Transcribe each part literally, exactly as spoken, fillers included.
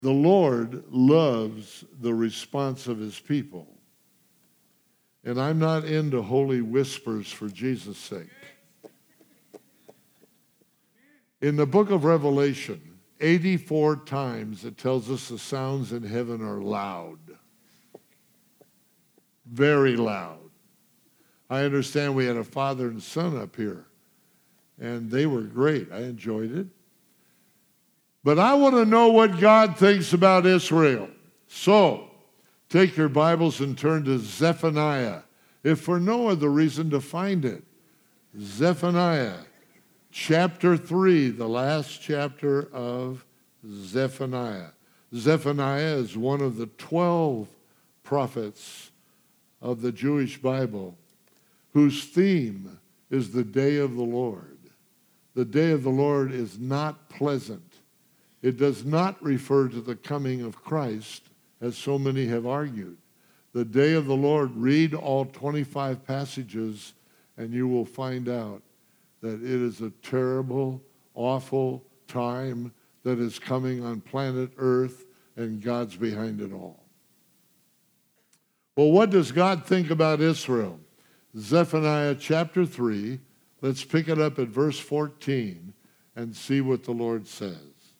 The Lord loves the response of his people. And I'm not into holy whispers for Jesus' sake. In the book of Revelation, eighty-four times it tells us the sounds in heaven are loud. Very loud. I understand we had a father and son up here, and they were great. I enjoyed it. But I want to know what God thinks about Israel. So, take your Bibles and turn to Zephaniah, if for no other reason to find it. Zephaniah, chapter three, the last chapter of Zephaniah. Zephaniah is one of the twelve prophets of the Jewish Bible, whose theme is the day of the Lord. The day of the Lord is not pleasant. It does not refer to the coming of Christ, as so many have argued. The day of the Lord, read all twenty-five passages, and you will find out that it is a terrible, awful time that is coming on planet Earth, and God's behind it all. Well, what does God think about Israel? Zephaniah chapter three, let's pick it up at verse fourteen and see what the Lord says.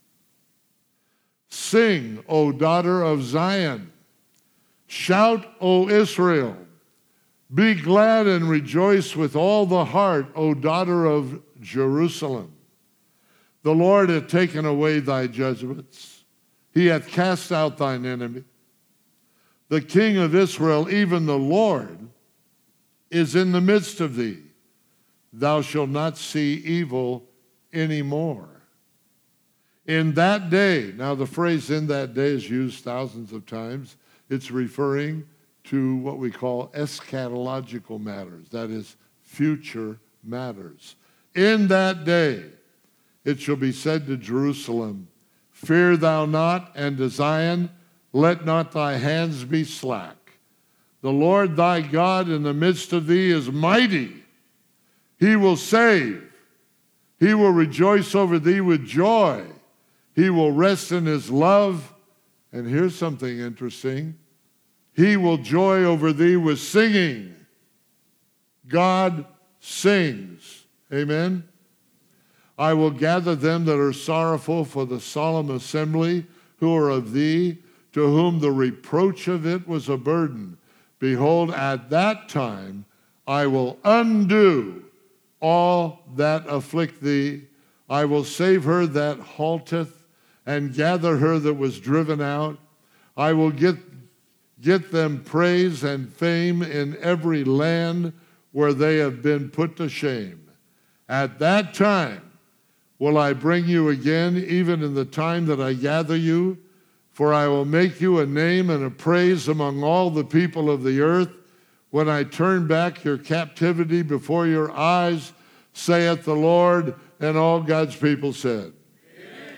Sing, O daughter of Zion. Shout, O Israel. Be glad and rejoice with all the heart, O daughter of Jerusalem. The Lord hath taken away thy judgments. He hath cast out thine enemy. The King of Israel, even the Lord, is in the midst of thee. Thou shalt not see evil any more. In that day, now the phrase in that day is used thousands of times. It's referring to what we call eschatological matters, that is, future matters. In that day, it shall be said to Jerusalem, fear thou not, and to Zion, let not thy hands be slack. The Lord thy God in the midst of thee is mighty. He will save. He will rejoice over thee with joy. He will rest in his love. And here's something interesting. He will joy over thee with singing. God sings. Amen? I will gather them that are sorrowful for the solemn assembly, who are of thee, to whom the reproach of it was a burden. Behold, at that time I will undo all that afflict thee. I will save her that halteth, and gather her that was driven out. I will get, get them praise and fame in every land where they have been put to shame. At that time will I bring you again, even in the time that I gather you, for I will make you a name and a praise among all the people of the earth, when I turn back your captivity before your eyes, saith the Lord. And all God's people said, amen.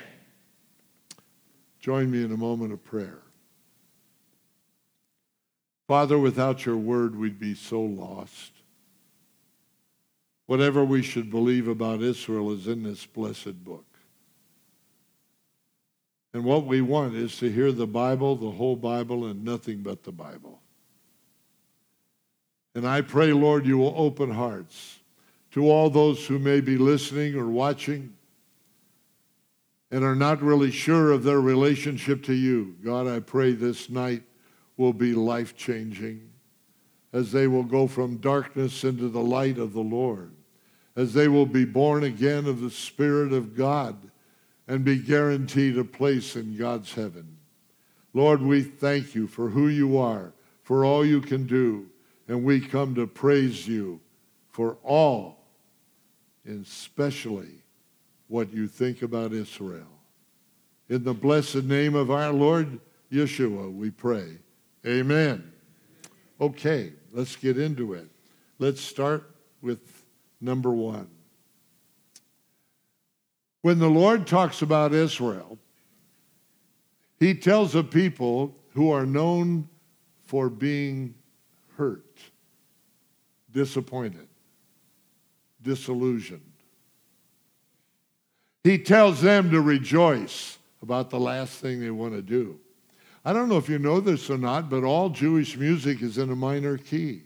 Join me in a moment of prayer. Father, without your word, we'd be so lost. Whatever we should believe about Israel is in this blessed book. And what we want is to hear the Bible, the whole Bible, and nothing but the Bible. And I pray, Lord, you will open hearts to all those who may be listening or watching and are not really sure of their relationship to you. God, I pray this night will be life-changing as they will go from darkness into the light of the Lord, as they will be born again of the Spirit of God and be guaranteed a place in God's heaven. Lord, we thank you for who you are, for all you can do, and we come to praise you for all, and especially what you think about Israel. In the blessed name of our Lord Yeshua, we pray. Amen. Okay, let's get into it. Let's start with number one. When the Lord talks about Israel, he tells a people who are known for being hurt, disappointed, disillusioned. He tells them to rejoice about the last thing they want to do. I don't know if you know this or not, but all Jewish music is in a minor key.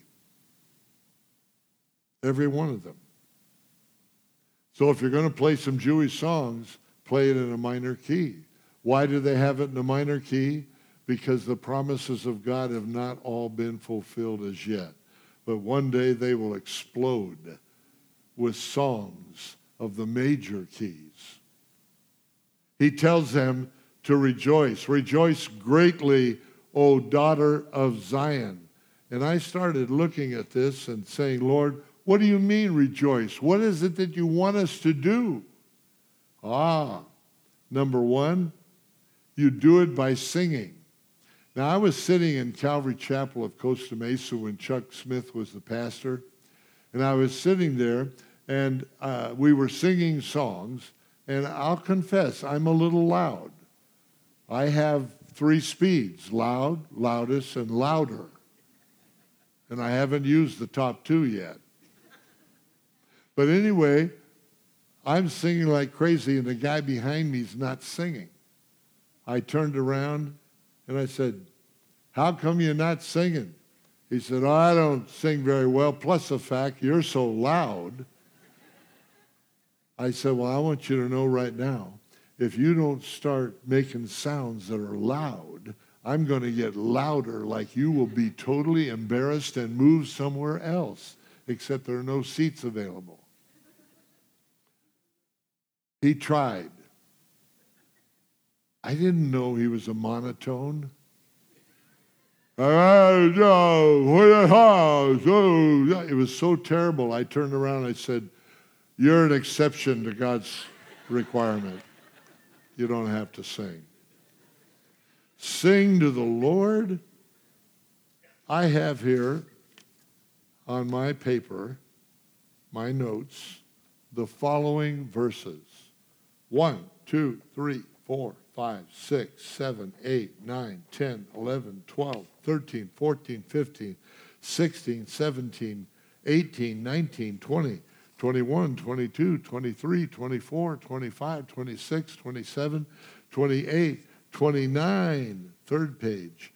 Every one of them. So if you're going to play some Jewish songs, play it in a minor key. Why do they have it in a minor key? Because the promises of God have not all been fulfilled as yet. But one day they will explode with songs of the major keys. He tells them to rejoice. Rejoice greatly, O daughter of Zion. And I started looking at this and saying, Lord, what do you mean rejoice? What is it that you want us to do? Ah, number one, you do it by singing. Now, I was sitting in Calvary Chapel of Costa Mesa when Chuck Smith was the pastor, and I was sitting there, and uh, we were singing songs, and I'll confess, I'm a little loud. I have three speeds, loud, loudest, and louder. And I haven't used the top two yet. But anyway, I'm singing like crazy, and the guy behind me is not singing. I turned around, and I said, how come you're not singing? He said, oh, I don't sing very well, plus the fact you're so loud. I said, well, I want you to know right now, if you don't start making sounds that are loud, I'm going to get louder, like you will be totally embarrassed and move somewhere else, except there are no seats available. He tried. I didn't know he was a monotone. It was so terrible. I turned around and I said, you're an exception to God's requirement. You don't have to sing. Sing to the Lord. I have here on my paper, my notes, the following verses. One, two, three, four, five, six, seven, eight, nine, ten, eleven, twelve, thirteen, fourteen, fifteen, sixteen, seventeen, eighteen, nineteen, twenty, twenty-one, twenty-two, twenty-three, twenty-four, twenty-five, twenty-six, twenty-seven, twenty-eight, twenty-nine. Third page.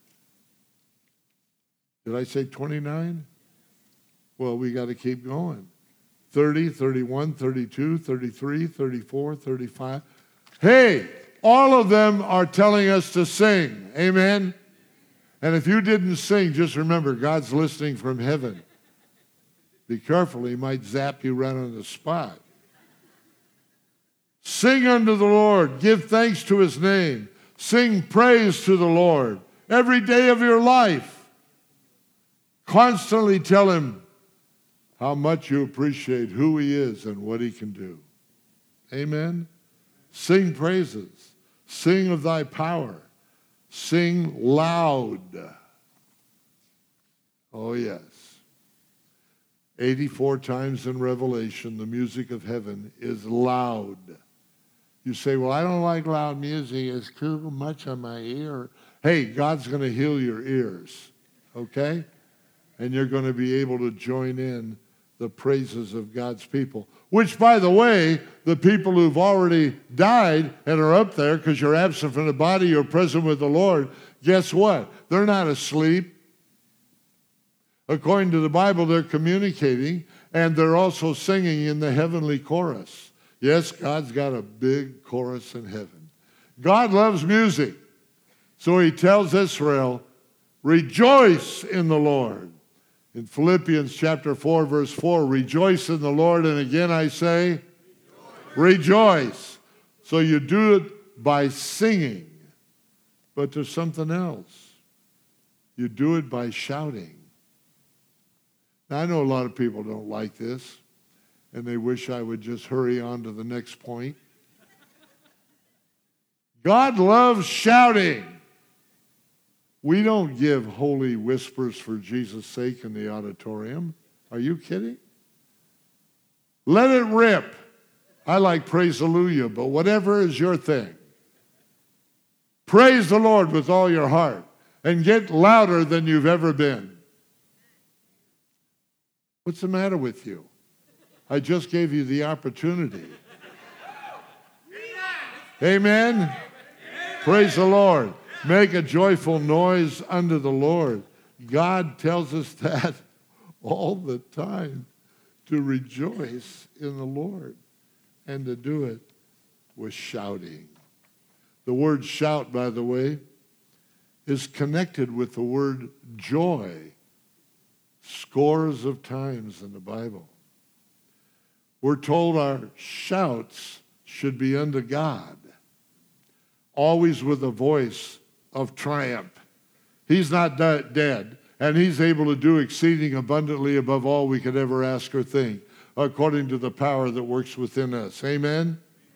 Did I say twenty-nine? Well, we got to keep going. thirty, thirty-one, thirty-two, thirty-three, thirty-four, thirty-five. Hey, all of them are telling us to sing. Amen? And if you didn't sing, just remember, God's listening from heaven. Be careful, he might zap you right on the spot. Sing unto the Lord. Give thanks to his name. Sing praise to the Lord every day of your life. Constantly tell him how much you appreciate who he is and what he can do. Amen? Sing praises. Sing of thy power. Sing loud. Oh, yes. eighty-four times in Revelation, the music of heaven is loud. You say, well, I don't like loud music. It's too much on my ear. Hey, God's going to heal your ears, okay? And you're going to be able to join in the praises of God's people. Which, by the way, the people who've already died and are up there because you're absent from the body, you're present with the Lord, guess what? They're not asleep. According to the Bible, they're communicating, and they're also singing in the heavenly chorus. Yes, God's got a big chorus in heaven. God loves music. So he tells Israel, rejoice in the Lord. In Philippians chapter four, verse four, rejoice in the Lord. And again I say, rejoice. rejoice. So you do it by singing. But there's something else. You do it by shouting. Now, I know a lot of people don't like this, and they wish I would just hurry on to the next point. God loves shouting. We don't give holy whispers for Jesus' sake in the auditorium. Are you kidding? Let it rip. I like praise hallelujah, but whatever is your thing. Praise the Lord with all your heart and get louder than you've ever been. What's the matter with you? I just gave you the opportunity. Amen? Praise the Lord. Make a joyful noise unto the Lord. God tells us that all the time, to rejoice in the Lord and to do it with shouting. The word shout, by the way, is connected with the word joy scores of times in the Bible. We're told our shouts should be unto God, always with a voice of triumph. He's not de- dead, and he's able to do exceeding abundantly above all we could ever ask or think, according to the power that works within us. Amen?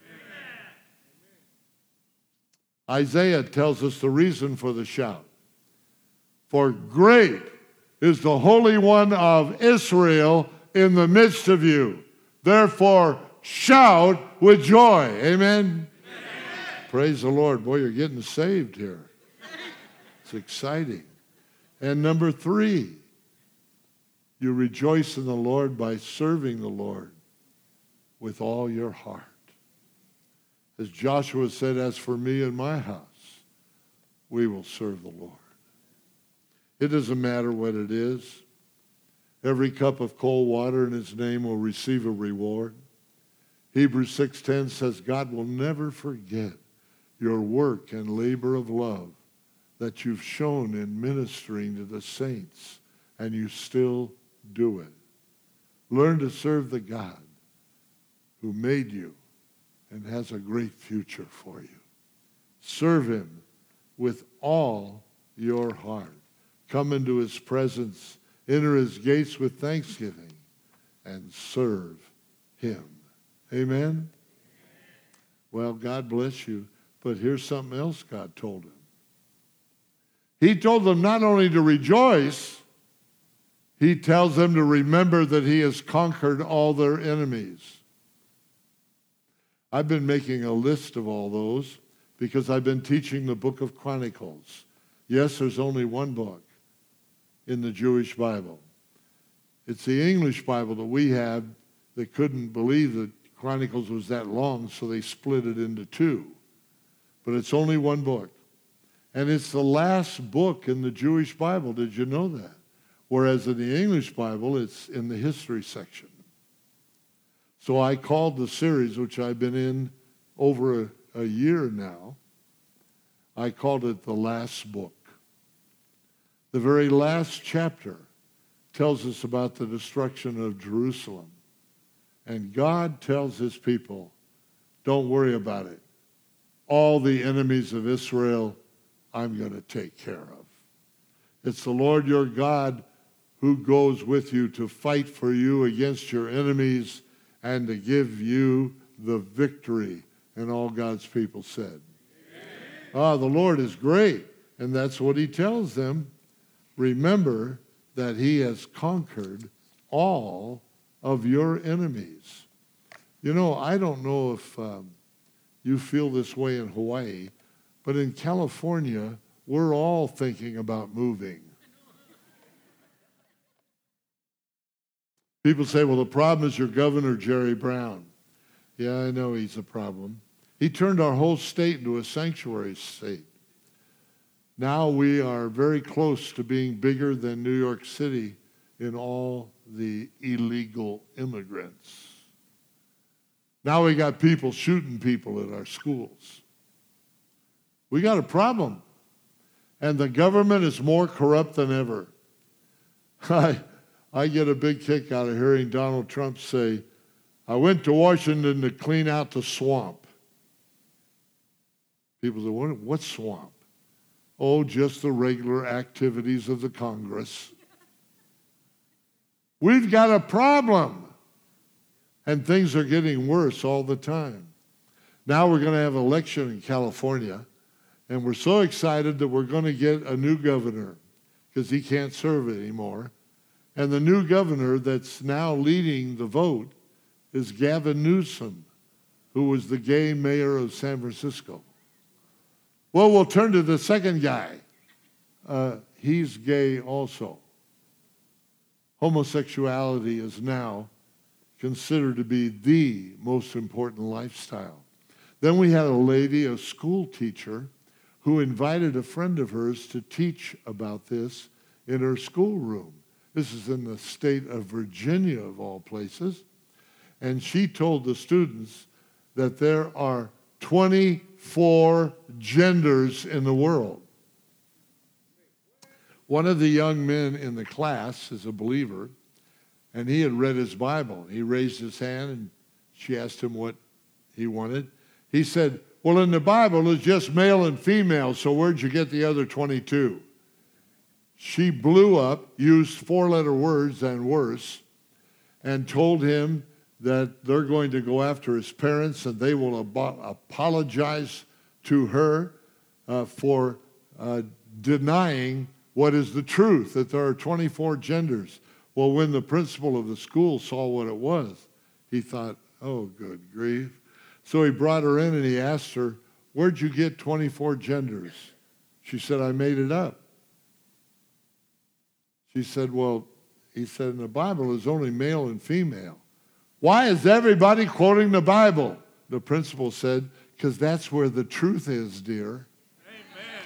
Isaiah tells us the reason for the shout. For great is the Holy One of Israel in the midst of you. Therefore, shout with joy. Amen? Amen? Praise the Lord. Boy, you're getting saved here. It's exciting. And number three, you rejoice in the Lord by serving the Lord with all your heart. As Joshua said, as for me and my house, we will serve the Lord. It doesn't matter what it is. Every cup of cold water in his name will receive a reward. Hebrews six ten says, God will never forget your work and labor of love that you've shown in ministering to the saints, and you still do it. Learn to serve the God who made you and has a great future for you. Serve him with all your heart. Come into his presence, enter his gates with thanksgiving, and serve him. Amen? Well, God bless you, but here's something else God told him. He told them not only to rejoice, he tells them to remember that he has conquered all their enemies. I've been making a list of all those because I've been teaching the book of Chronicles. Yes, there's only one book in the Jewish Bible. It's the English Bible that we have that couldn't believe that Chronicles was that long, so they split it into two. But it's only one book. And it's the last book in the Jewish Bible. Did you know that? Whereas in the English Bible, it's in the history section. So I called the series, which I've been in over a, a year now, I called it The Last Book. The very last chapter tells us about the destruction of Jerusalem. And God tells his people, don't worry about it. All the enemies of Israel, I'm going to take care of. It's the Lord your God who goes with you to fight for you against your enemies and to give you the victory. And all God's people said, ah, the Lord is great. And that's what he tells them. Remember that he has conquered all of your enemies. You know, I don't know if um, you feel this way in Hawaii, but in California, we're all thinking about moving. People say, well, the problem is your governor, Jerry Brown. Yeah, I know he's a problem. He turned our whole state into a sanctuary state. Now we are very close to being bigger than New York City in all the illegal immigrants. Now we got people shooting people at our schools. We got a problem. And the government is more corrupt than ever. I, I get a big kick out of hearing Donald Trump say, I went to Washington to clean out the swamp. People say, what, what swamp? Oh, just the regular activities of the Congress. We've got a problem. And things are getting worse all the time. Now we're going to have an election in California, and we're so excited that we're going to get a new governor because he can't serve anymore. And the new governor that's now leading the vote is Gavin Newsom, who was the gay mayor of San Francisco. Well, we'll turn to the second guy. Uh, he's gay also. Homosexuality is now considered to be the most important lifestyle. Then we had a lady, a school teacher, who invited a friend of hers to teach about this in her schoolroom. This is in the state of Virginia, of all places. And she told the students that there are twenty-four genders in the world. One of the young men in the class is a believer, and he had read his Bible. He raised his hand, and she asked him what he wanted. He said, well, in the Bible, it's just male and female, so where'd you get the other twenty-two? She blew up, used four-letter words and worse, and told him that they're going to go after his parents and they will ab- apologize to her uh, for uh, denying what is the truth, that there are twenty-four genders. Well, when the principal of the school saw what it was, he thought, oh, good grief. So he brought her in and he asked her, where'd you get twenty-four genders? She said, I made it up. She said, well, he said, in the Bible, it's only male and female. Why is everybody quoting the Bible? The principal said, because that's where the truth is, dear. Amen.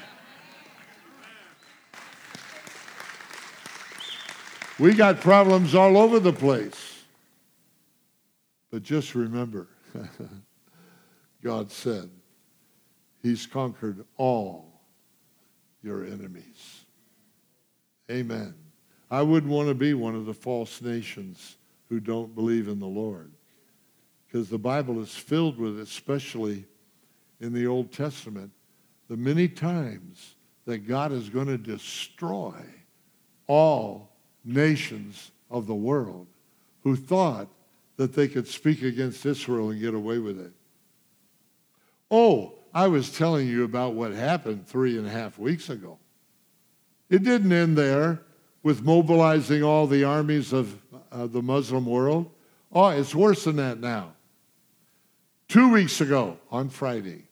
We got problems all over the place. But just remember, God said, he's conquered all your enemies. Amen. I wouldn't want to be one of the false nations who don't believe in the Lord, because the Bible is filled with it, especially in the Old Testament, the many times that God is going to destroy all nations of the world who thought that they could speak against Israel and get away with it. Oh, I was telling you about what happened three and a half weeks ago. It didn't end there with mobilizing all the armies of uh, the Muslim world. Oh, it's worse than that now. Two weeks ago, on Friday,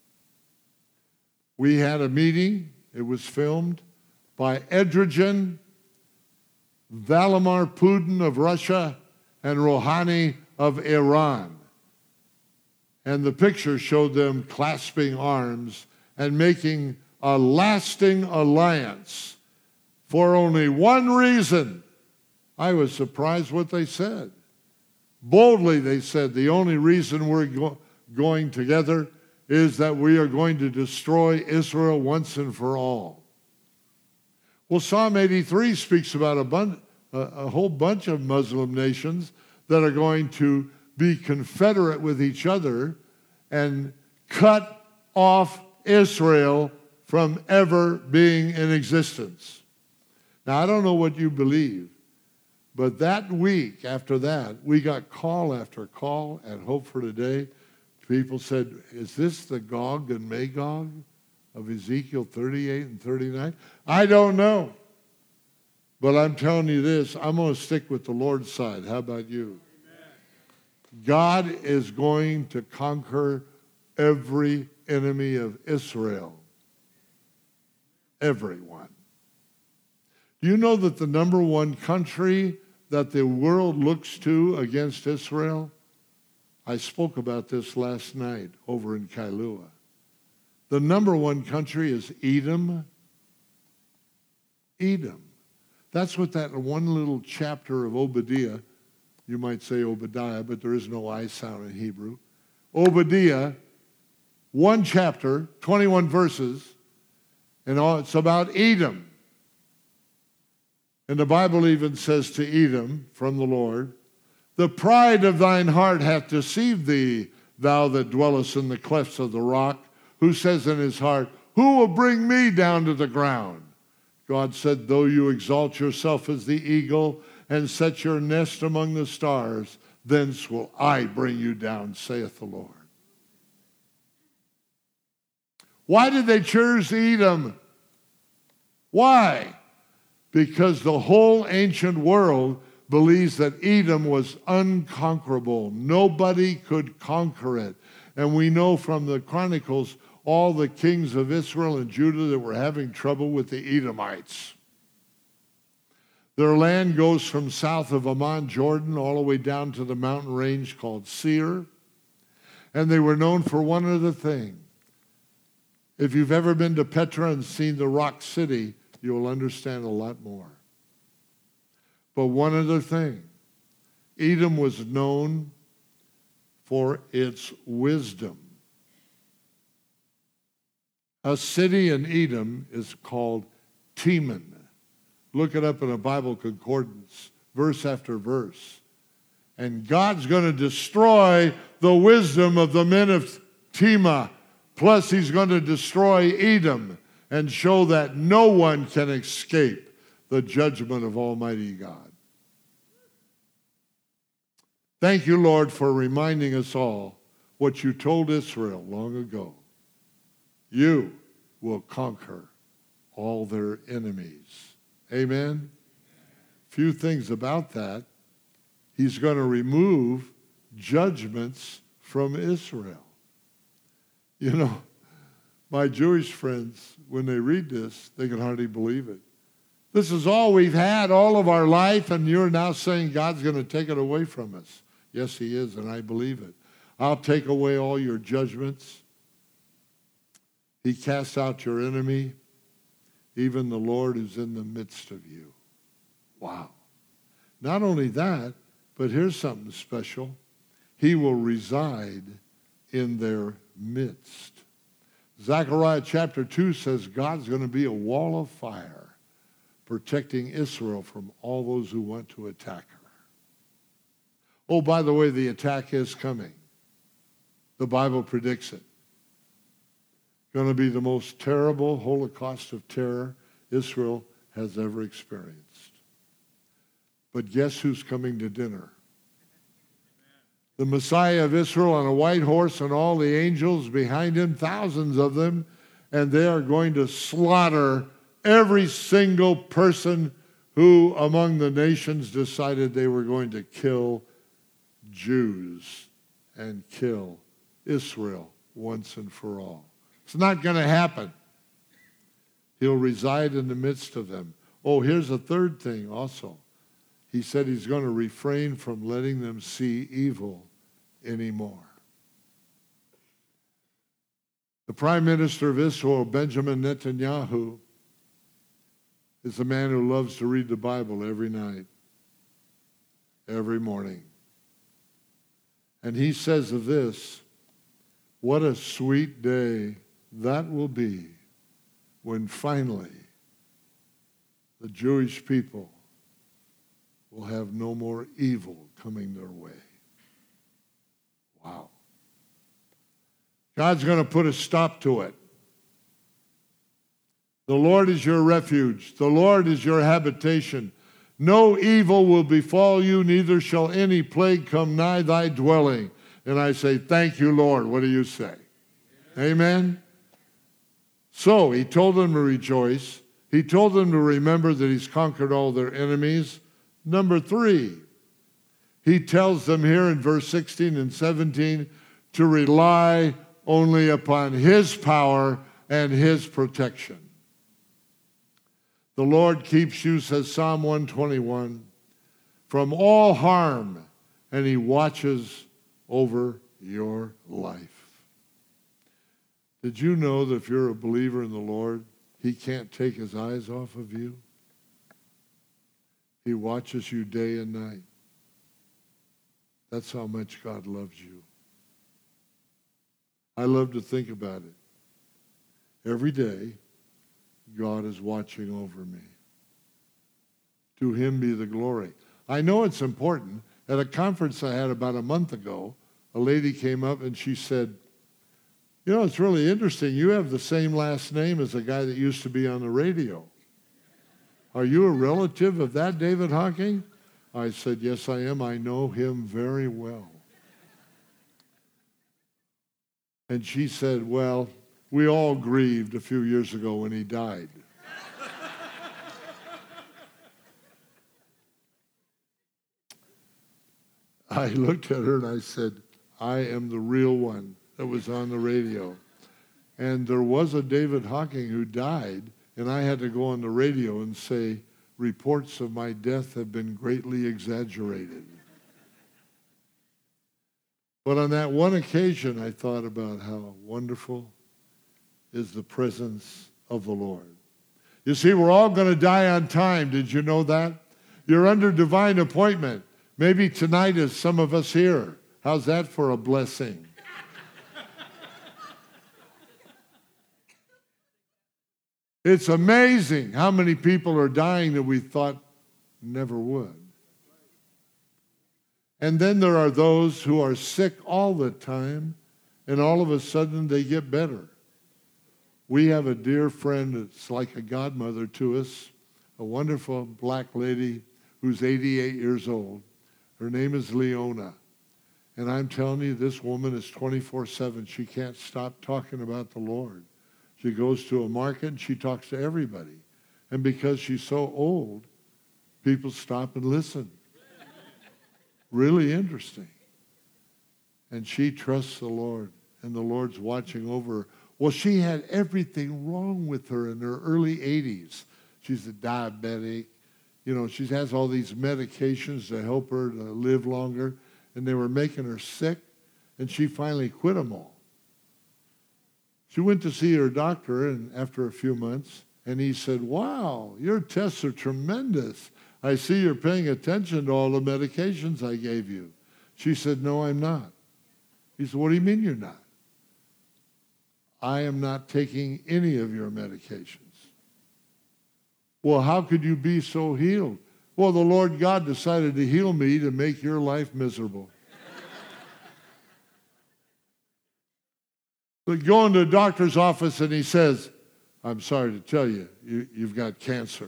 we had a meeting. It was filmed by Erdogan, Vladimir Putin of Russia, and Rouhani of Iran. And the picture showed them clasping arms and making a lasting alliance for only one reason. I was surprised what they said. Boldly they said, the only reason we're go- going together is that we are going to destroy Israel once and for all. Well, Psalm eighty-three speaks about a, bun- a, a whole bunch of Muslim nations that are going to be confederate with each other and cut off Israel from ever being in existence. Now, I don't know what you believe, but that week after that, we got call after call at Hope for Today. People said, is this the Gog and Magog of Ezekiel thirty-eight and thirty-nine? I don't know. But I'm telling you this, I'm going to stick with the Lord's side. How about you? Amen. God is going to conquer every enemy of Israel. Everyone. Do you know that the number one country that the world looks to against Israel? I spoke about this last night over in Kailua. The number one country is Edom. Edom. That's what that one little chapter of Obadiah, you might say Obadiah, but there is no I sound in Hebrew. Obadiah, one chapter, twenty-one verses, and all, it's about Edom. And the Bible even says to Edom from the Lord, the pride of thine heart hath deceived thee, thou that dwellest in the clefts of the rock, who says in his heart, who will bring me down to the ground? God said, though you exalt yourself as the eagle and set your nest among the stars, thence will I bring you down, saith the Lord. Why did they choose Edom? Why? Because the whole ancient world believes that Edom was unconquerable. Nobody could conquer it. And we know from the Chronicles all the kings of Israel and Judah that were having trouble with the Edomites. Their land goes from south of Amman, Jordan, all the way down to the mountain range called Seir. And they were known for one other thing. If you've ever been to Petra and seen the rock city, you'll understand a lot more. But one other thing, Edom was known for its wisdom. A city in Edom is called Teman. Look it up in a Bible concordance, verse after verse. And God's going to destroy the wisdom of the men of Tema. Plus, he's going to destroy Edom and show that no one can escape the judgment of Almighty God. Thank you, Lord, for reminding us all what you told Israel long ago. You will conquer all their enemies. Amen? Few things about that. He's going to remove judgments from Israel. You know, my Jewish friends, when they read this, they can hardly believe it. This is all we've had all of our life, and you're now saying God's going to take it away from us. Yes, he is, and I believe it. I'll take away all your judgments. He casts out your enemy, even the Lord who's in the midst of you. Wow. Not only that, but here's something special. He will reside in their midst. Zechariah chapter two says God's going to be a wall of fire protecting Israel from all those who want to attack her. Oh, by the way, the attack is coming. The Bible predicts it. Going to be the most terrible Holocaust of terror Israel has ever experienced. But guess who's coming to dinner? The Messiah of Israel on a white horse and all the angels behind him, thousands of them, and they are going to slaughter every single person who among the nations decided they were going to kill Jews and kill Israel once and for all. It's not going to happen. He'll reside in the midst of them. Oh, here's a third thing also. He said he's going to refrain from letting them see evil anymore. The Prime Minister of Israel, Benjamin Netanyahu, is a man who loves to read the Bible every night, every morning. And he says of this, what a sweet day that will be when finally the Jewish people will have no more evil coming their way. Wow. God's going to put a stop to it. The Lord is your refuge. The Lord is your habitation. No evil will befall you, neither shall any plague come nigh thy dwelling. And I say, thank you, Lord. What do you say? Amen. Amen? So he told them to rejoice. He told them to remember that he's conquered all their enemies. Number three, he tells them here in verse sixteen and seventeen to rely only upon his power and his protection. The Lord keeps you, says Psalm one twenty-one, from all harm, and he watches over your life. Did you know that if you're a believer in the Lord, he can't take his eyes off of you? He watches you day and night. That's how much God loves you. I love to think about it. Every day, God is watching over me. To him be the glory. I know it's important. At a conference I had about a month ago, a lady came up and she said, you know, it's really interesting. You have the same last name as a guy that used to be on the radio. Are you a relative of that David Hocking? I said, yes, I am. I know him very well. And she said, well, we all grieved a few years ago when he died. I looked at her and I said, I am the real one that was on the radio. And there was a David Hocking who died, and I had to go on the radio and say, reports of my death have been greatly exaggerated. But on that one occasion, I thought about how wonderful is the presence of the Lord. You see, we're all going to die on time. Did you know that? You're under divine appointment. Maybe tonight is some of us here. How's that for a blessing? It's amazing how many people are dying that we thought never would. And then there are those who are sick all the time, and all of a sudden they get better. We have a dear friend that's like a godmother to us, a wonderful black lady who's eighty-eight years old. Her name is Leona. And I'm telling you, this woman is twenty-four seven. She can't stop talking about the Lord. She goes to a market and she talks to everybody. And because she's so old, people stop and listen. Really interesting. And she trusts the Lord, and the Lord's watching over her. Well, she had everything wrong with her in her early eighties. She's a diabetic. You know, she has all these medications to help her to live longer, and they were making her sick, and she finally quit them all. She went to see her doctor, and after a few months, and he said, "Wow, your tests are tremendous. I see you're paying attention to all the medications I gave you." She said, "No, I'm not." He said, "What do you mean you're not?" "I am not taking any of your medications." "Well, how could you be so healed?" "Well, the Lord God decided to heal me to make your life miserable." But go into a doctor's office and he says, "I'm sorry to tell you, you you've got cancer."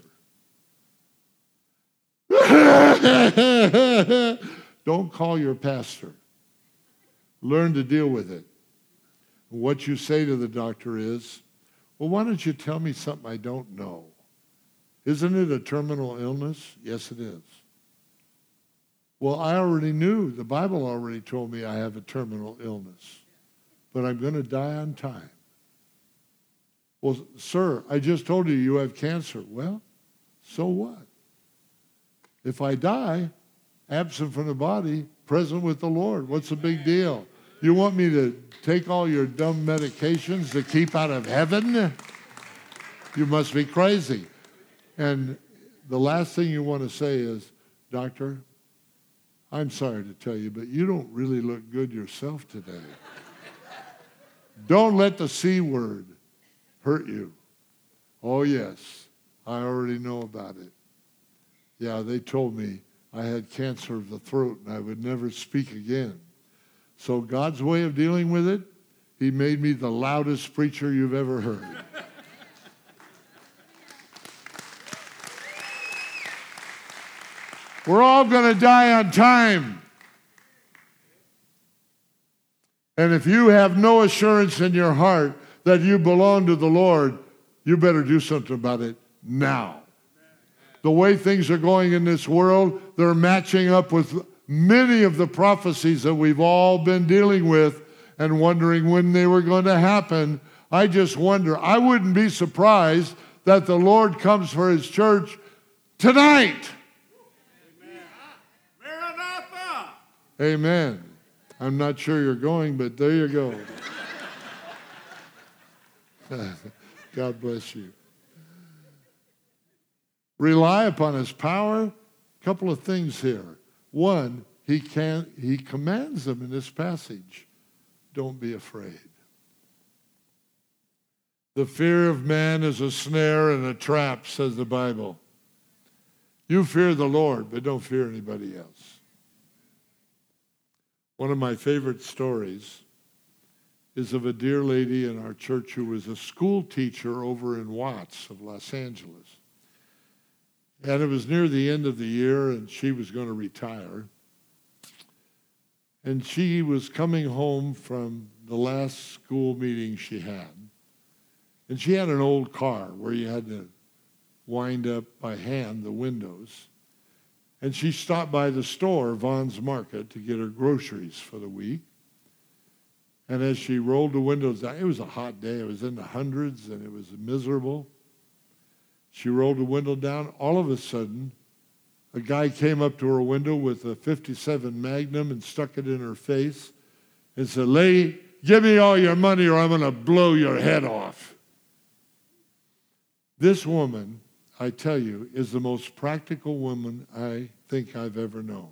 Don't call your pastor. Learn to deal with it. What you say to the doctor is, "Well, why don't you tell me something I don't know? Isn't it a terminal illness?" "Yes, it is." "Well, I already knew. The Bible already told me I have a terminal illness, but I'm going to die on time." "Well, sir, I just told you you have cancer." "Well, so what? If I die, absent from the body, present with the Lord, what's the big deal? You want me to take all your dumb medications to keep out of heaven? You must be crazy." And the last thing you want to say is, "Doctor, I'm sorry to tell you, but you don't really look good yourself today." Don't let the C word hurt you. "Oh, yes, I already know about it. Yeah, they told me I had cancer of the throat and I would never speak again." So God's way of dealing with it, he made me the loudest preacher you've ever heard. We're all going to die on time. And if you have no assurance in your heart that you belong to the Lord, you better do something about it now. The way things are going in this world, they're matching up with many of the prophecies that we've all been dealing with and wondering when they were going to happen. I just wonder. I wouldn't be surprised that the Lord comes for his church tonight. Maranatha! Amen. I'm not sure you're going, but there you go. God bless you. Rely upon his power. A couple of things here. One, he can he commands them in this passage. Don't be afraid. The fear of man is a snare and a trap, says the Bible. You fear the Lord, but don't fear anybody else. One of my favorite stories is of a dear lady in our church who was a school teacher over in Watts of Los Angeles. And it was near the end of the year, and she was going to retire. And she was coming home from the last school meeting she had. And she had an old car where you had to wind up by hand the windows. And she stopped by the store, Vaughn's Market, to get her groceries for the week. And as she rolled the windows down, it was a hot day. It was in the hundreds, and it was miserable. She rolled the window down. All of a sudden, a guy came up to her window with a fifty-seven Magnum and stuck it in her face and said, "Lady, give me all your money or I'm going to blow your head off." This woman, I tell you, is the most practical woman I think I've ever known.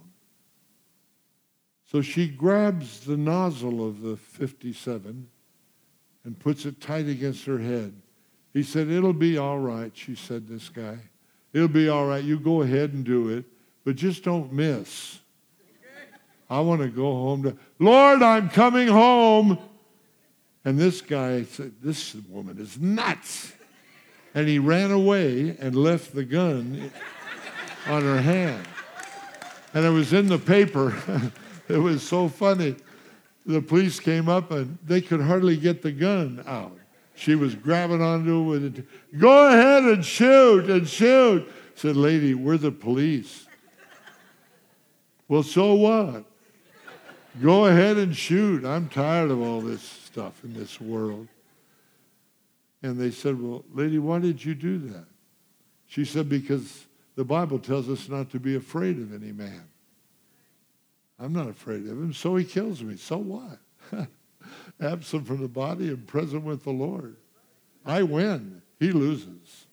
So she grabs the nozzle of the fifty-seven and puts it tight against her head. He said, it'll be all right, she said, this guy. It'll be all right. You go ahead and do it, but just don't miss. I want to go home to, Lord, I'm coming home. And this guy said, this woman is nuts. And he ran away and left the gun on her hand. And it was in the paper. It was so funny. The police came up and they could hardly get the gun out. She was grabbing onto it with it. Go ahead and shoot and shoot. I said, lady, we're the police. Well, so what? Go ahead and shoot. I'm tired of all this stuff in this world. And they said, well, lady, why did you do that? She said, because the Bible tells us not to be afraid of any man. I'm not afraid of him, so he kills me. So what? Absent from the body and present with the Lord. I win. He loses.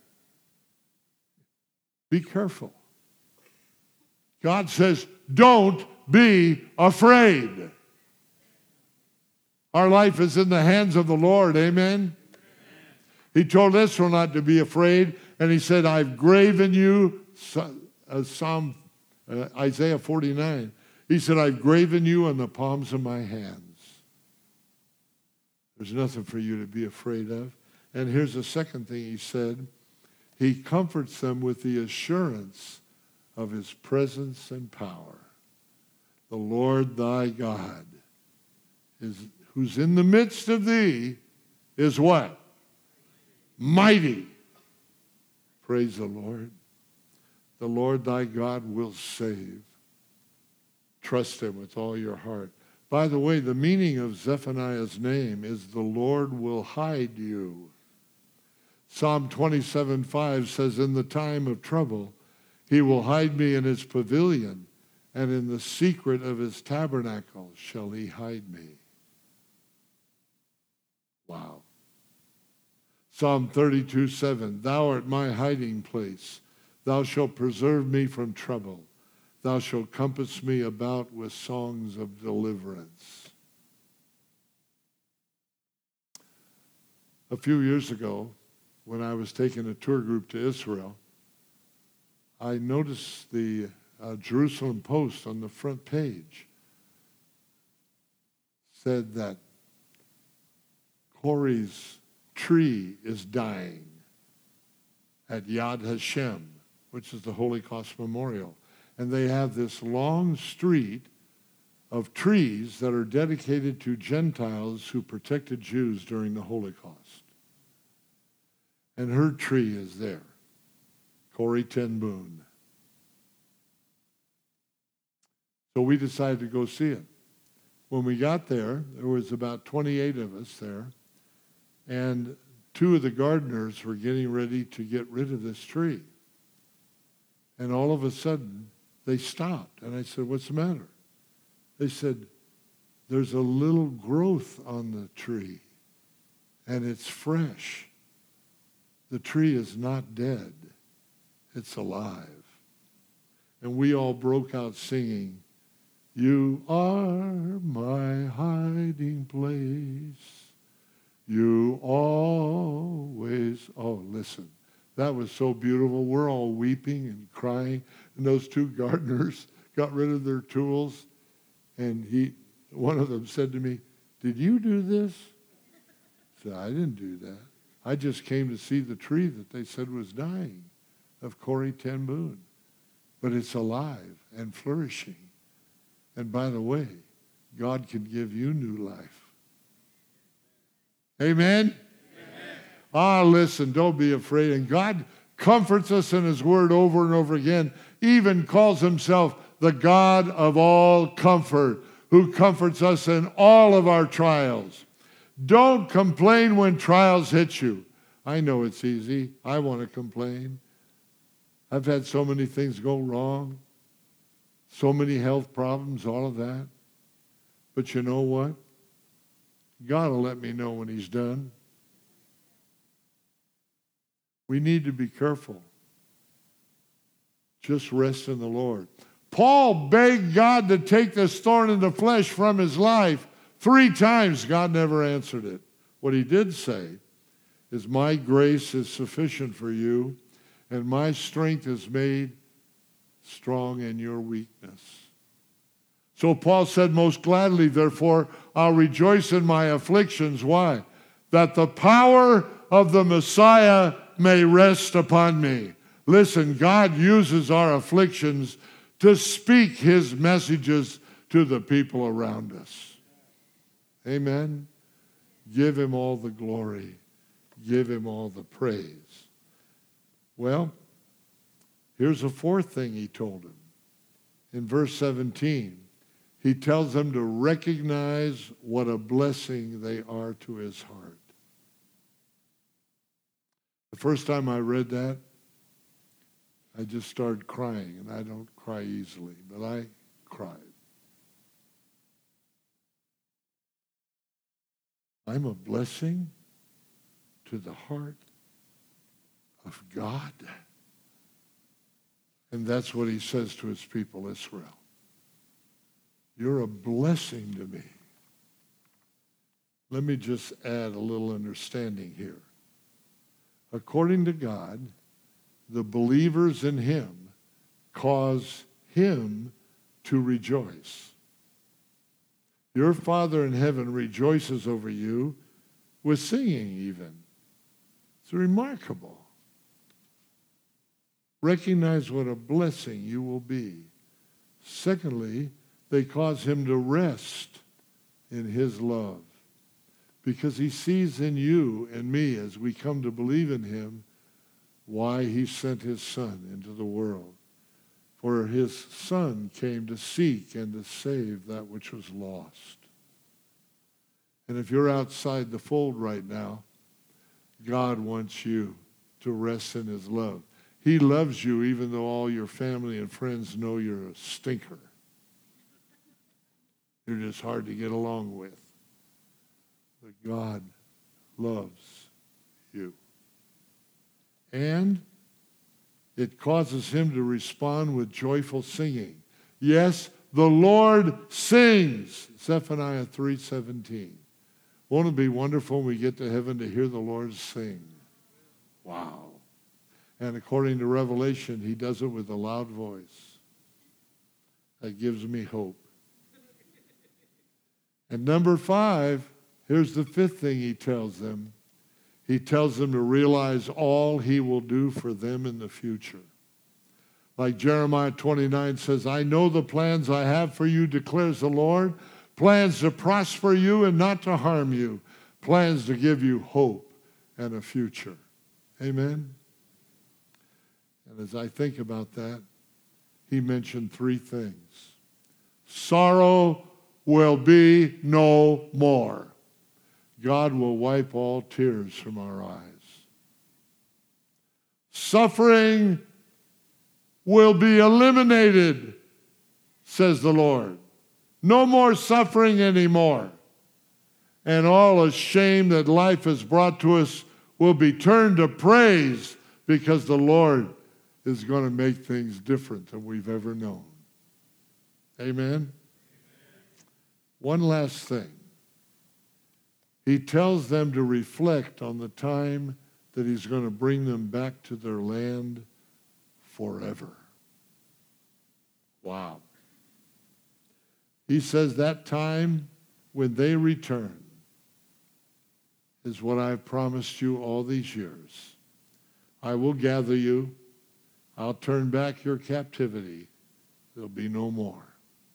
Be careful. God says, don't be afraid. Our life is in the hands of the Lord. Amen? He told Israel not to be afraid, and he said, I've graven you, Psalm, uh, Isaiah forty-nine. He said, I've graven you on the palms of my hands. There's nothing for you to be afraid of. And here's the second thing he said. He comforts them with the assurance of his presence and power. The Lord thy God, is, who's in the midst of thee, is what? Mighty. Praise the Lord. The Lord thy God will save. Trust him with all your heart. By the way, the meaning of Zephaniah's name is the Lord will hide you. Psalm twenty-seven five says, in the time of trouble, he will hide me in his pavilion, and in the secret of his tabernacle shall he hide me. Wow. Psalm thirty-two seven, thou art my hiding place. Thou shalt preserve me from trouble. Thou shalt compass me about with songs of deliverance. A few years ago, when I was taking a tour group to Israel, I noticed the uh, Jerusalem Post on the front page said that Corey's tree is dying at Yad Hashem, which is the Holocaust Memorial. And they have this long street of trees that are dedicated to Gentiles who protected Jews during the Holocaust. And her tree is there, Corrie ten Boom. So we decided to go see it. When we got there, there was about twenty-eight of us there, and two of the gardeners were getting ready to get rid of this tree. And all of a sudden, they stopped. And I said, what's the matter? They said, there's a little growth on the tree, and it's fresh. The tree is not dead. It's alive. And we all broke out singing, you are my hiding place. You always, oh, listen. That was so beautiful. We're all weeping and crying. And those two gardeners got rid of their tools. And he, one of them said to me, did you do this? I said, I didn't do that. I just came to see the tree that they said was dying of Corrie ten Boom. But it's alive and flourishing. And by the way, God can give you new life. Amen? Ah, listen, don't be afraid. And God comforts us in his word over and over again, even calls himself the God of all comfort, who comforts us in all of our trials. Don't complain when trials hit you. I know it's easy. I want to complain. I've had so many things go wrong, so many health problems, all of that. But you know what? God will let me know when he's done. We need to be careful. Just rest in the Lord. Paul begged God to take this thorn in the flesh from his life three times. God never answered it. What he did say is, my grace is sufficient for you, and my strength is made strong in your weakness. So Paul said, most gladly, therefore, I'll rejoice in my afflictions. Why? That the power of the Messiah may rest upon me. Listen, God uses our afflictions to speak his messages to the people around us. Amen. Give him all the glory. Give him all the praise. Well, here's a fourth thing he told him. In verse seventeen, he tells them to recognize what a blessing they are to his heart. The first time I read that, I just started crying, and I don't cry easily, but I cried. I'm a blessing to the heart of God. And that's what he says to his people, Israel. You're a blessing to me. Let me just add a little understanding here. According to God, the believers in him cause him to rejoice. Your Father in heaven rejoices over you with singing even. It's remarkable. Recognize what a blessing you will be. Secondly, they cause him to rest in his love, because he sees in you and me, as we come to believe in him, why he sent his Son into the world. For his Son came to seek and to save that which was lost. And if you're outside the fold right now, God wants you to rest in his love. He loves you even though all your family and friends know you're a stinker. You're just hard to get along with. But God loves you. And it causes him to respond with joyful singing. Yes, the Lord sings. Zephaniah three seventeen. Won't it be wonderful when we get to heaven to hear the Lord sing? Wow. And according to Revelation, he does it with a loud voice. That gives me hope. And number five, here's the fifth thing he tells them. He tells them to realize all he will do for them in the future. Like Jeremiah twenty-nine says, I know the plans I have for you, declares the Lord. Plans to prosper you and not to harm you. Plans to give you hope and a future. Amen? And as I think about that, he mentioned three things. Sorrow will be no more. God will wipe all tears from our eyes. Suffering will be eliminated, says the Lord. No more suffering anymore. And all the shame that life has brought to us will be turned to praise, because the Lord is going to make things different than we've ever known. Amen? One last thing. He tells them to reflect on the time that he's going to bring them back to their land forever. Wow. He says that time when they return is what I've promised you all these years. I will gather you. I'll turn back your captivity. There'll be no more.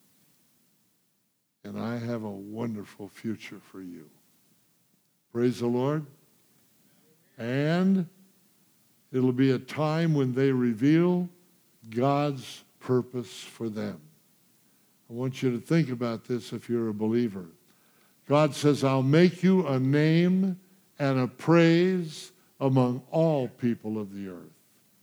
And I have a wonderful future for you. Praise the Lord. And it'll be a time when they reveal God's purpose for them. I want you to think about this if you're a believer. God says, I'll make you a name and a praise among all people of the earth.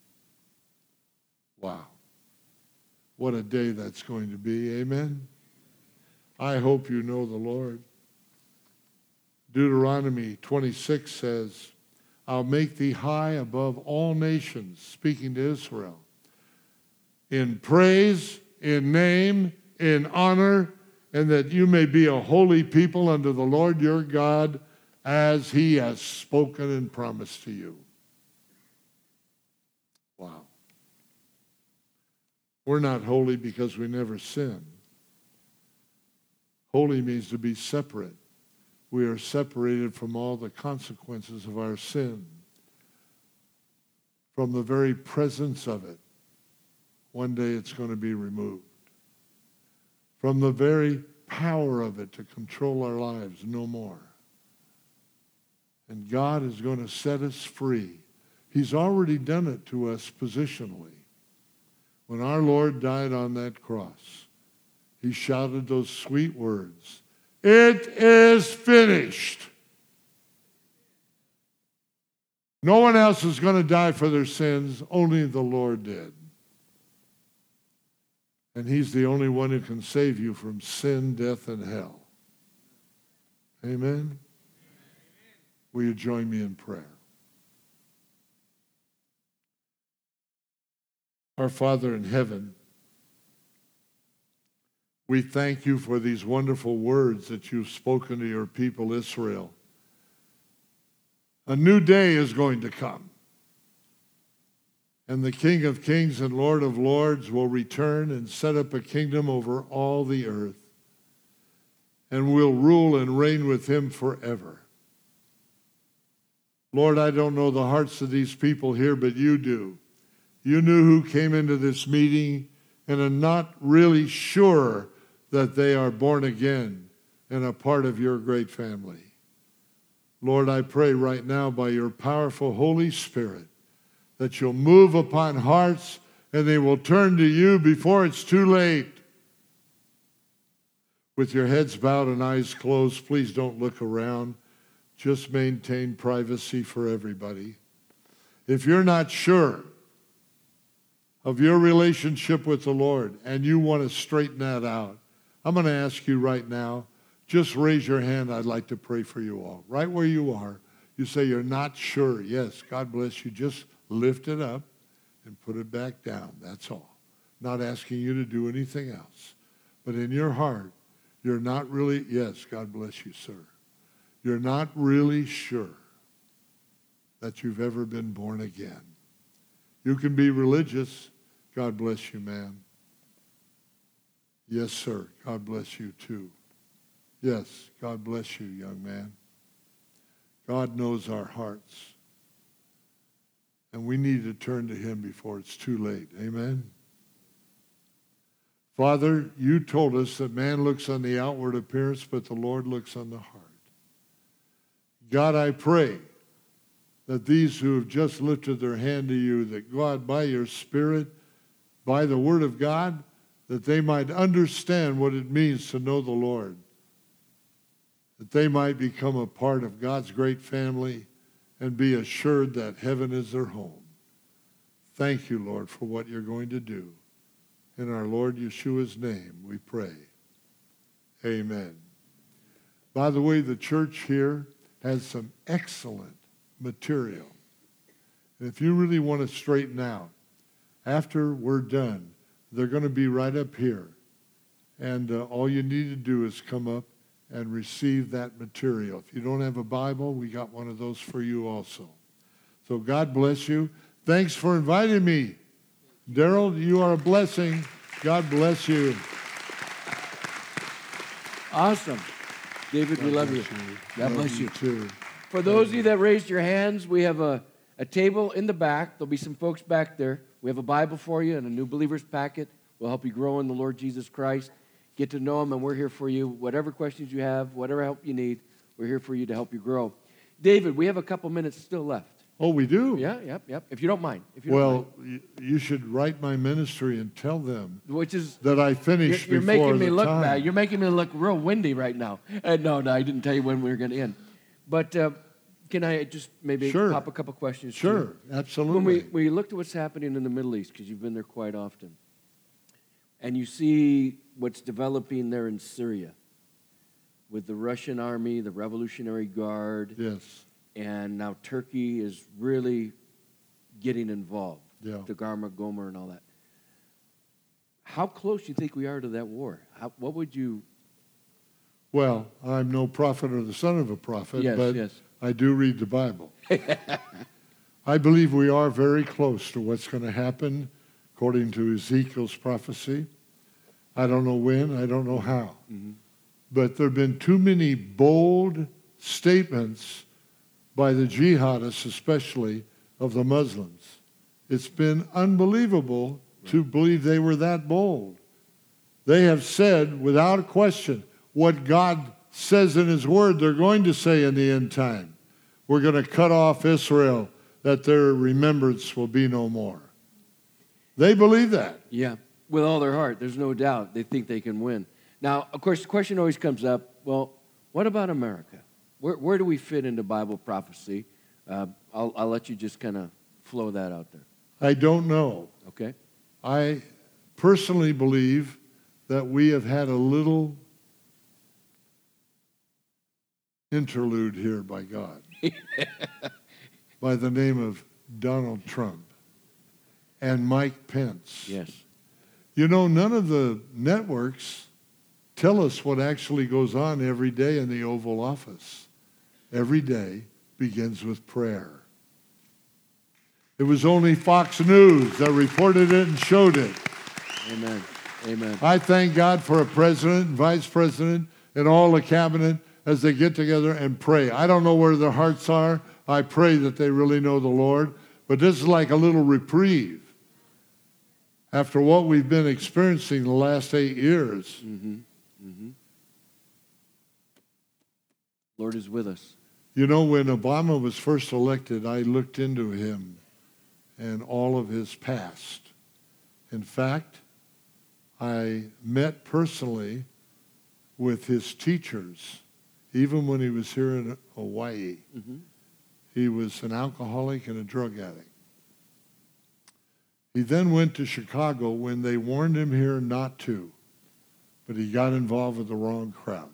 Wow. What a day that's going to be. Amen. I hope you know the Lord. Deuteronomy twenty-six says, I'll make thee high above all nations, speaking to Israel, in praise, in name, in honor, and that you may be a holy people unto the Lord your God, as he has spoken and promised to you. Wow. We're not holy because we never sin. Holy means to be separate. We are separated from all the consequences of our sin, from the very presence of it. One day it's going to be removed. From the very power of it to control our lives, no more. And God is going to set us free. He's already done it to us positionally. When our Lord died on that cross, he shouted those sweet words, "It is finished." No one else is going to die for their sins. Only the Lord did. And he's the only one who can save you from sin, death, and hell. Amen? Will you join me in prayer? Our Father in heaven, we thank you for these wonderful words that you've spoken to your people Israel. A new day is going to come. And the King of Kings and Lord of Lords will return and set up a kingdom over all the earth. And will rule and reign with him forever. Lord, I don't know the hearts of these people here, but you do. You knew who came into this meeting and are not really sure that they are born again and a part of your great family. Lord, I pray right now by your powerful Holy Spirit that you'll move upon hearts and they will turn to you before it's too late. With your heads bowed and eyes closed, please don't look around. Just maintain privacy for everybody. If you're not sure of your relationship with the Lord and you want to straighten that out, I'm going to ask you right now, just raise your hand. I'd like to pray for you all. Right where you are, you say you're not sure. Yes, God bless you. Just lift it up and put it back down. That's all. Not asking you to do anything else. But in your heart, you're not really, yes, God bless you, sir. You're not really sure that you've ever been born again. You can be religious. God bless you, ma'am. Yes, sir. God bless you, too. Yes, God bless you, young man. God knows our hearts. And we need to turn to him before it's too late. Amen? Father, you told us that man looks on the outward appearance, but the Lord looks on the heart. God, I pray that these who have just lifted their hand to you, that God, by your Spirit, by the Word of God, that they might understand what it means to know the Lord, that they might become a part of God's great family and be assured that heaven is their home. Thank you, Lord, for what you're going to do. In our Lord Yeshua's name, we pray. Amen. By the way, the church here has some excellent material. And if you really want to straighten out, after we're done, they're going to be right up here. And uh, all you need to do is come up and receive that material. If you don't have a Bible, we got one of those for you also. So God bless you. Thanks for inviting me. Daryl, you are a blessing. God bless you. Awesome. David, God we love you. you. God love bless you. Too. For those of you that raised your hands, we have a, a table in the back. There'll be some folks back there. We have a Bible for you and a new believer's packet. We'll help you grow in the Lord Jesus Christ. Get to know him, and we're here for you. Whatever questions you have, whatever help you need, we're here for you to help you grow. David, we have a couple minutes still left. Oh, we do? Yeah, yep, yep. If you don't mind. If you Well, don't mind. you should write my ministry and tell them Which is that I finished you're, you're before making me the look time. bad. You're making me look real windy right now. Uh, no, no, I didn't tell you when we were going to end. But uh, can I just maybe Sure. pop a couple questions? to Sure, you? absolutely. When we, we looked at what's happening in the Middle East, because you've been there quite often, and you see what's developing there in Syria with the Russian army, the Revolutionary Guard, Yes. and now Turkey is really getting involved. Yeah. The Garma, Gomer, and all that. How close do you think we are to that war? How, what would you... Well, I'm no prophet or the son of a prophet, Yes, but yes. I do read the Bible. I believe we are very close to what's going to happen according to Ezekiel's prophecy. I don't know when, I don't know how. Mm-hmm. But there have been too many bold statements by the jihadists, especially of the Muslims. It's been unbelievable right. to believe they were that bold. They have said, without question, what God says in his word they're going to say in the end time. We're going to cut off Israel, that their remembrance will be no more. They believe that. Yeah, with all their heart. There's no doubt. They think they can win. Now, of course, the question always comes up, well, what about America? Where, where do we fit into Bible prophecy? Uh, I'll, I'll let you just kind of flow that out there. I don't know. Okay. I personally believe that we have had a little interlude here by God by the name of Donald Trump and Mike Pence. Yes. You know, none of the networks tell us what actually goes on every day in the Oval Office. Every day begins with prayer. It was only Fox News that reported it and showed it. Amen. Amen. I thank God for a president and vice president and all the cabinet as they get together and pray. I don't know where their hearts are. I pray that they really know the Lord. But this is like a little reprieve after what we've been experiencing the last eight years. Mm-hmm. Mm-hmm. Lord is with us. You know, when Obama was first elected, I looked into him and all of his past. In fact, I met personally with his teachers, even when he was here in Hawaii. Mm-hmm. He was an alcoholic and a drug addict. He then went to Chicago when they warned him here not to, but he got involved with the wrong crowd.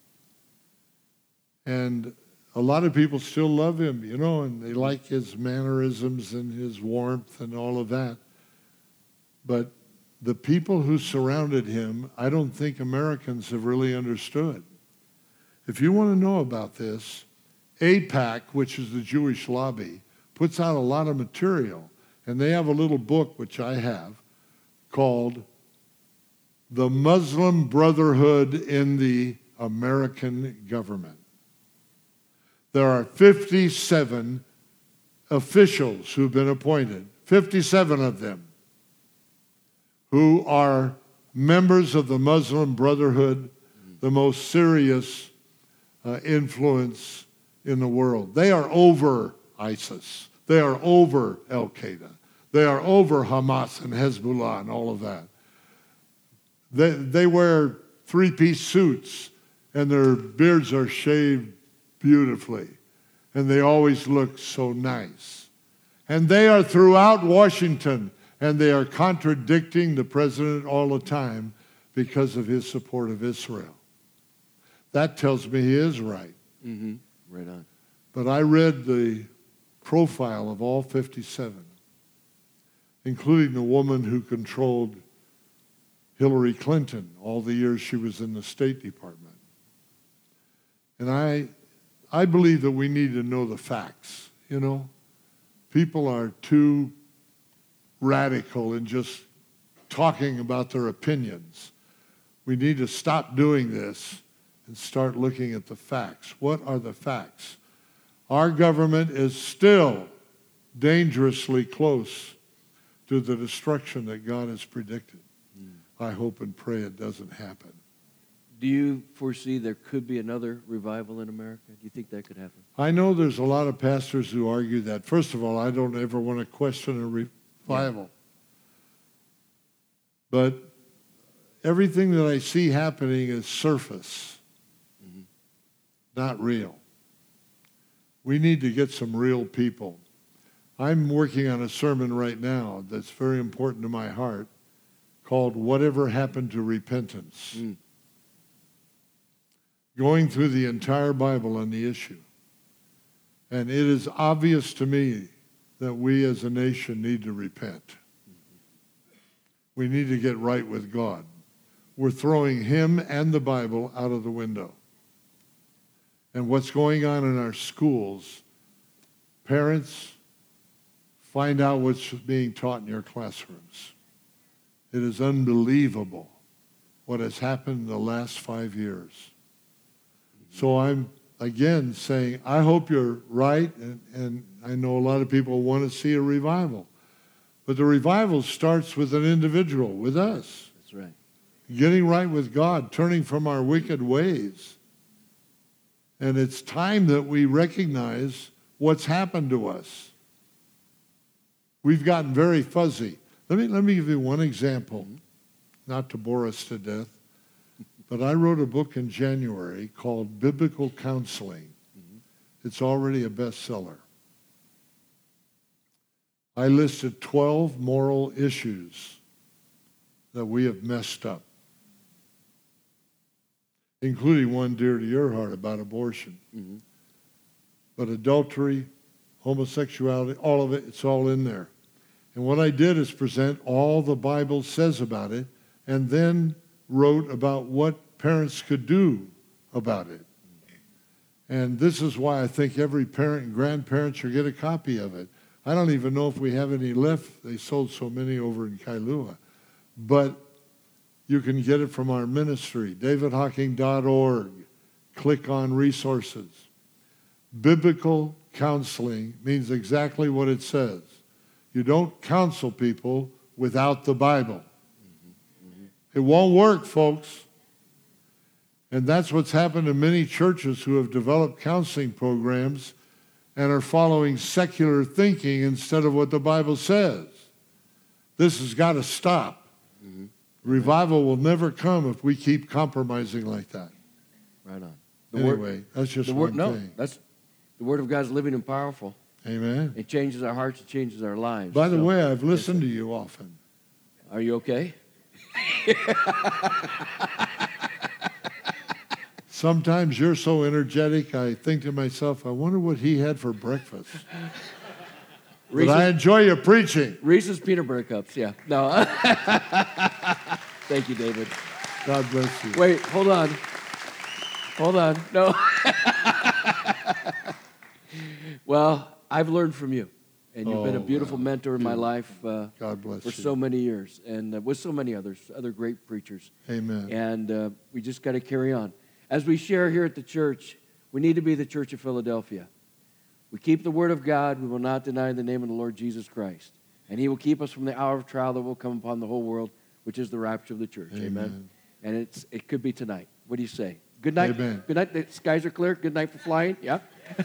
And a lot of people still love him, you know, and they like his mannerisms and his warmth and all of that. But the people who surrounded him, I don't think Americans have really understood. If you want to know about this, AIPAC, which is the Jewish lobby, puts out a lot of material. And they have a little book, which I have, called The Muslim Brotherhood in the American Government. There are fifty-seven officials who've been appointed, fifty-seven of them, who are members of the Muslim Brotherhood, the most serious uh, influence in the world. They are over ISIS. They are over Al-Qaeda. They are over Hamas and Hezbollah and all of that. They, they wear three-piece suits, and their beards are shaved beautifully, and they always look so nice. And they are throughout Washington, and they are contradicting the president all the time because of his support of Israel. That tells me he is right. Mm-hmm. Right on. But I read the profile of all fifty-seven, including the woman who controlled Hillary Clinton all the years she was in the State Department. And I, I believe that we need to know the facts, you know. People are too radical in just talking about their opinions. We need to stop doing this and start looking at the facts. What are the facts? Our government is still dangerously close to the destruction that God has predicted. Mm. I hope and pray it doesn't happen. Do you foresee there could be another revival in America? Do you think that could happen? I know there's a lot of pastors who argue that. First of all, I don't ever want to question a revival. Yeah. But everything that I see happening is surface, mm-hmm. not real. We need to get some real people. I'm working on a sermon right now that's very important to my heart called Whatever Happened to Repentance. Mm. Going through the entire Bible on the issue. And it is obvious to me that we as a nation need to repent. We need to get right with God. We're throwing him and the Bible out of the window. And what's going on in our schools, parents, find out what's being taught in your classrooms. It is unbelievable what has happened in the last five years. So I'm, again, saying, I hope you're right, and, and I know a lot of people want to see a revival. But the revival starts with an individual, with us. That's right. Getting right with God, turning from our wicked ways. And it's time that we recognize what's happened to us. We've gotten very fuzzy. Let me, let me give you one example, not to bore us to death, but I wrote a book in January called Biblical Counseling. Mm-hmm. It's already a bestseller. I listed twelve moral issues that we have messed up, including one dear to your heart about abortion. Mm-hmm. But adultery, homosexuality, all of it, it's all in there. And what I did is present all the Bible says about it, and then wrote about what parents could do about it. And this is why I think every parent and grandparent should get a copy of it. I don't even know if we have any left. They sold so many over in Kailua. But you can get it from our ministry, david hocking dot org. Click on resources. Biblical counseling means exactly what it says. You don't counsel people without the Bible. Mm-hmm. Mm-hmm. It won't work, folks. And that's what's happened in many churches who have developed counseling programs and are following secular thinking instead of what the Bible says. This has got to stop. Mm-hmm. Revival will never come if we keep compromising like that. Right on. The anyway, word, that's just the one word, no, thing. That's the Word of God is living and powerful. Amen. It changes our hearts. It changes our lives. By the so, way, I've listened yes, to you often. Are you okay? Sometimes you're so energetic, I think to myself, I wonder what he had for breakfast. But I enjoy your preaching. Reese's peanut butter cups, yeah. No. Thank you, David. God bless you. Wait, hold on. Hold on. No. Well, I've learned from you, and you've oh, been a beautiful well, mentor in my life uh, God bless for you. so many years, and uh, with so many others, other great preachers. Amen. And uh, we just got to carry on. As we share here at the church, we need to be the Church of Philadelphia. We keep the Word of God. We will not deny the name of the Lord Jesus Christ. And He will keep us from the hour of trial that will come upon the whole world, which is the rapture of the church. Amen. Amen. And it's it could be tonight. What do you say? Good night. Amen. Good night. The skies are clear. Good night for flying. Yeah.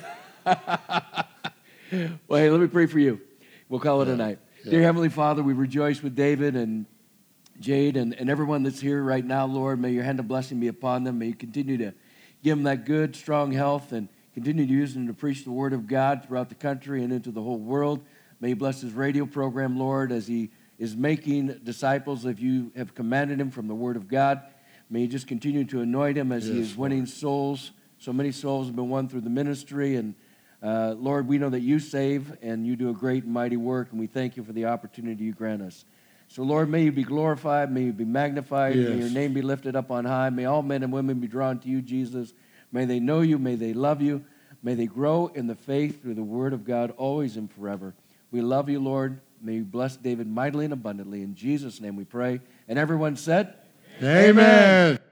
Well, hey, let me pray for you. We'll call it yeah. a night. Yeah. Dear Heavenly Father, we rejoice with David and Jade and, and everyone that's here right now, Lord. May your hand of blessing be upon them. May you continue to give them that good, strong health and continue to use them to preach the Word of God throughout the country and into the whole world. May you bless his radio program, Lord, as he is making disciples if you have commanded him from the Word of God. May you just continue to anoint him as yes, he is winning Lord. souls. So many souls have been won through the ministry. And, uh, Lord, we know that you save and you do a great and mighty work, and we thank you for the opportunity you grant us. So, Lord, may you be glorified, may you be magnified, yes. may your name be lifted up on high. May all men and women be drawn to you, Jesus. May they know you, may they love you, may they grow in the faith through the Word of God always and forever. We love you, Lord. May you bless David mightily and abundantly. In Jesus' name we pray. And everyone said, Amen. Amen.